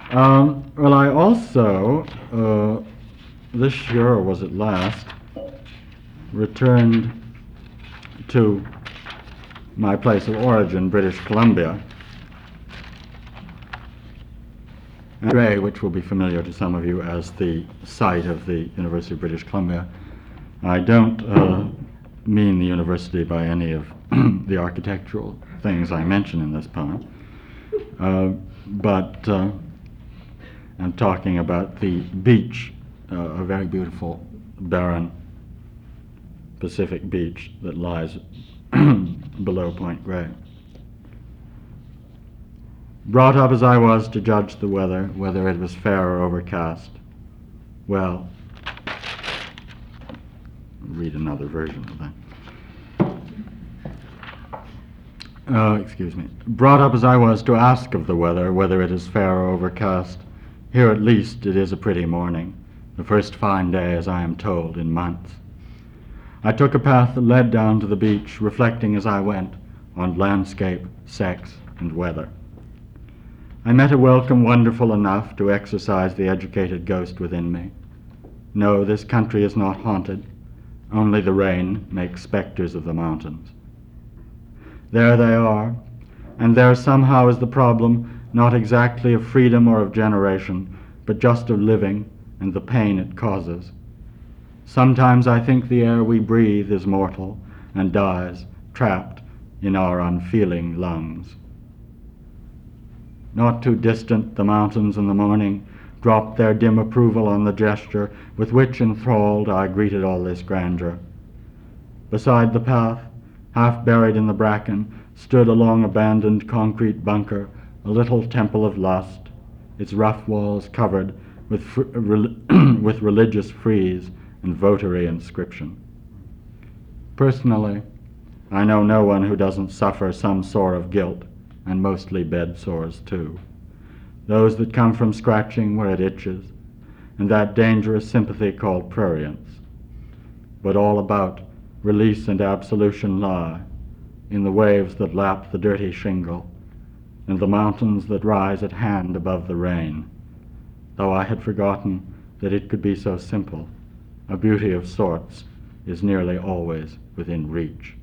Well, I also, this year was at last, returned to my place of origin, British Columbia, which will be familiar to some of you as the site of the University of British Columbia. I don't mean the university by any of the architectural things I mention in this poem, but I'm talking about the beach, a very beautiful, barren Pacific beach that lies below Point Grey. Brought up as I was to judge the weather, whether it was fair or overcast, well, read another version of that. Excuse me. Brought up as I was to ask of the weather, whether it is fair or overcast, here at least it is a pretty morning, the first fine day, as I am told, in months. I took a path that led down to the beach, reflecting as I went on landscape, sex, and weather. I met a welcome wonderful enough to exercise the educated ghost within me. No, this country is not haunted. Only the rain makes specters of the mountains. There they are, and there somehow is the problem, not exactly of freedom or of generation, but just of living and the pain it causes. Sometimes I think the air we breathe is mortal and dies, trapped in our unfeeling lungs. Not too distant, the mountains in the morning dropped their dim approval on the gesture with which, enthralled, I greeted all this grandeur. Beside the path, half buried in the bracken, stood a long abandoned concrete bunker, a little temple of lust, its rough walls covered with with religious frieze and votary inscription. Personally, I know no one who doesn't suffer some sort of guilt, and mostly bed sores too. Those that come from scratching where it itches, and that dangerous sympathy called prurience. But all about release and absolution lie in the waves that lap the dirty shingle, and the mountains that rise at hand above the rain, though I had forgotten that it could be so simple. A beauty of sorts is nearly always within reach.